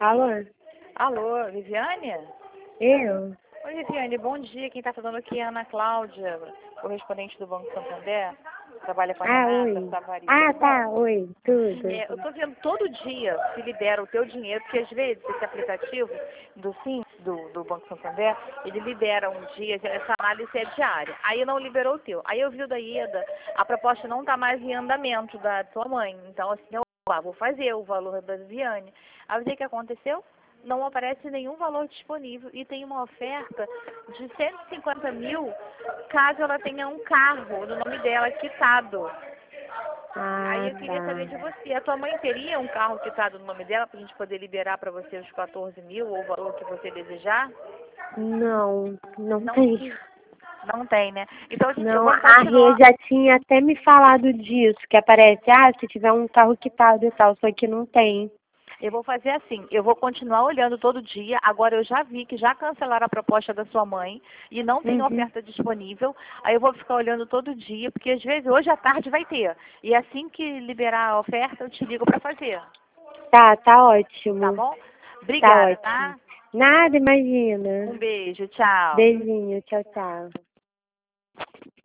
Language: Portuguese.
Alô? Alô, Viviane? Eu? Oi, Viviane, bom dia. Quem está falando aqui é a Ana Cláudia, correspondente do Banco Santander. Trabalha com a Renata, Oi. Tavares, Ah, tudo bom? tá, oi, tudo. Eu estou vendo todo dia se libera o teu dinheiro, porque às vezes esse aplicativo do Sim, do Banco Santander, ele libera um dia, essa análise é diária. Aí não liberou o teu. Aí eu vi o da Ieda, a proposta não está mais em andamento da tua mãe. Então, assim, eu vou fazer o valor da Viviane. Aí o que aconteceu? Não aparece nenhum valor disponível e tem uma oferta de 150 mil caso ela tenha um carro no nome dela quitado. Aí Ah, eu queria saber de tá. você, a tua mãe teria um carro quitado no nome dela para a gente poder liberar para você os 14 mil ou o valor que você desejar? Não, não Não, tem. não tem, né? Então, gente, eu Não, vou a Rê continuar. já tinha até me falado disso, que aparece, se tiver um carro quitado e tal, só que não tem. Eu vou fazer assim, eu vou continuar olhando todo dia. Agora eu já vi que já cancelaram a proposta da sua mãe e não tem Uhum. oferta disponível. Aí eu vou ficar olhando todo dia, porque às vezes hoje à tarde vai ter. E assim que liberar a oferta, eu te ligo para fazer. Tá Tá ótimo. bom? Tá Obrigada, ótimo. tá? Nada, imagina. Um beijo, tchau. Beijinho, tchau, tchau.